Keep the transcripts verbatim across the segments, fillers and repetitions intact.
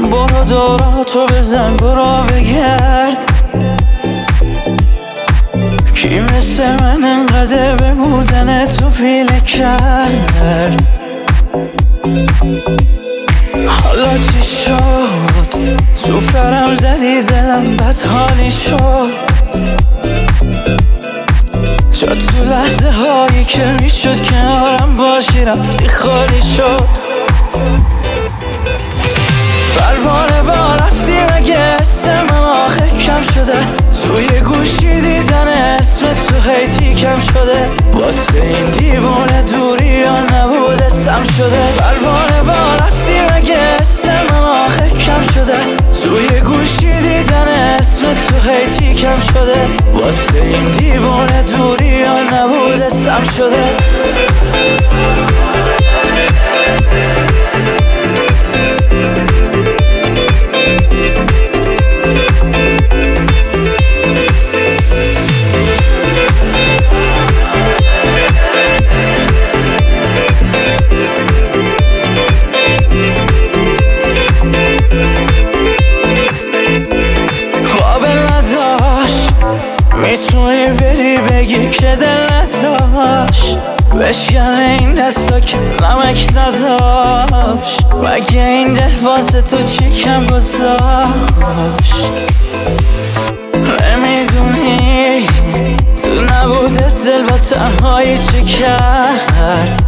برو دوراتو بزن برو بگرد کی مثل من انقدر به بودن تو پیله کرد حالا چی شد تو فرم زدی دلم بد حالی شد شد تو لحظه هایی که میشد کنارم باشی رفتی خالی شد پروانه با رفتی مگه اسم من آخه کم شده توی گوشی دیدن اسم تو هیتی کم شده واسه این دیوونه دوری یا نبوده سم شده پروانه با رفتی مگه اسم من آخه کم شده توی گوشی دیدن اسم تو هیتی کم شده واسه این دیوونه دوری یا نبوده سم شده میتونی بری بگی که دل نداشت بشکن این دستا که نمک نداشت مگه این دل واسه تو چی کم گذاشت نمیدونی تو نبوده دل با تنهایی چی کرد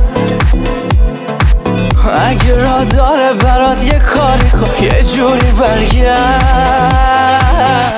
اگه را داره برات یه کاری کن یه جوری برگرد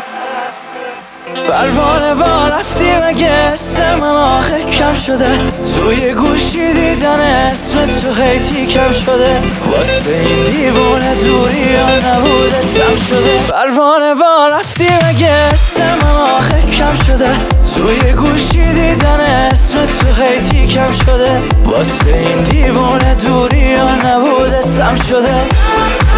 پروانه با رفتی مگه اسم من آخه کم شده توی گوشی دیدن اسم تو هیتی کم شده واسه این دیوونه دوری یا نبوده سم شده پروانه با رفتی مگه اسم من آخه کم شده توی گوشی دیدن اسم تو هیتی کم شده واسه این دیوونه دوری یا نبوده سم شده